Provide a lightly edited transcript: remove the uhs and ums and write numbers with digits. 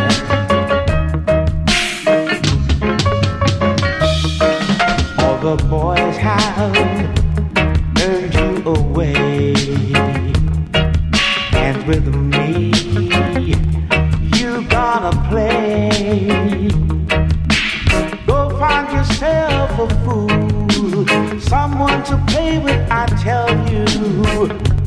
All the boys have turned you away, and with me you gonna play. Go find yourself a fool, someone to play with, I tell you.